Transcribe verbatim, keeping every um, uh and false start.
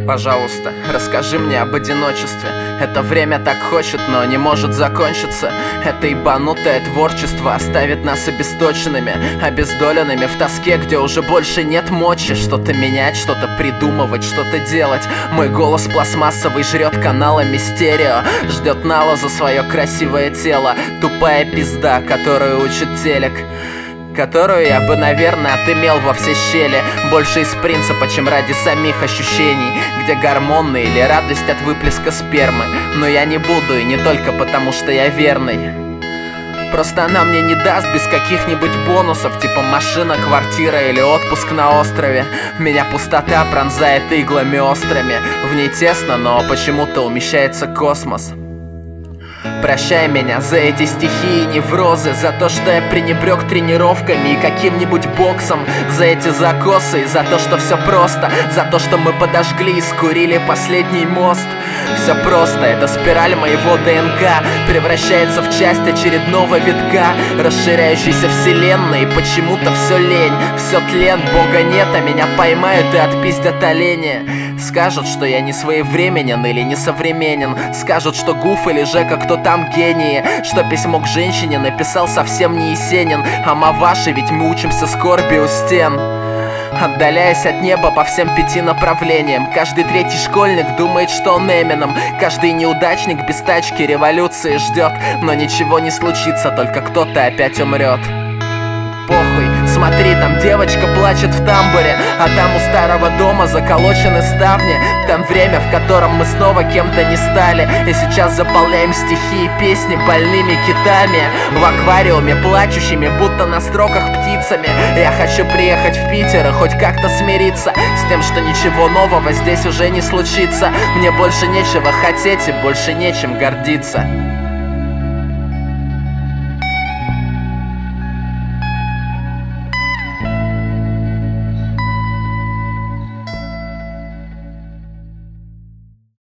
Пожалуйста, расскажи мне об одиночестве. Это время так хочет, но не может закончиться. Это ебанутое творчество оставит нас обесточенными, обездоленными в тоске, где уже больше нет мочи. Что-то менять, что-то придумывать, что-то делать. Мой голос пластмассовый жрет каналами стерео, ждет нала за свое красивое тело. Тупая пизда, которую учит телек, которую я бы, наверное, отымел во все щели. Больше из принципа, чем ради самих ощущений, где гормоны или радость от выплеска спермы. Но я не буду, и не только потому, что я верный. Просто она мне не даст без каких-нибудь бонусов, типа машина, квартира или отпуск на острове. Меня пустота пронзает иглами острыми. В ней тесно, но почему-то умещается космос. Прощай меня за эти стихи и неврозы, за то, что я пренебрег тренировками и каким-нибудь боксом, за эти закосы и за то, что все просто, за то, что мы подожгли и скурили последний мост. Все просто, эта спираль моего ДНК превращается в часть очередного витка расширяющейся вселенной, и почему-то все лень, все тлен, Бога нет, а меня поймают и отпиздят олени. Скажут, что я не своевременен или не современен, скажут, что Гуф или Жека, кто там гении, что письмо к женщине написал совсем не Есенин, а Маваши, ведь мы учимся скорби у стен. Отдаляясь от неба по всем пяти направлениям, каждый третий школьник думает, что он Эмином. Каждый неудачник без тачки революции ждет, но ничего не случится, только кто-то опять умрет. Похуй, смотри, там девочка плачет в тамбуре, а там у старого дома заколочены ставни. Там время, в котором мы снова кем-то не стали, и сейчас заполняем стихи и песни больными китами в аквариуме, плачущими, будто на строках птицами. Я хочу приехать в Питер и хоть как-то смириться с тем, что ничего нового здесь уже не случится. Мне больше нечего хотеть и больше нечем гордиться.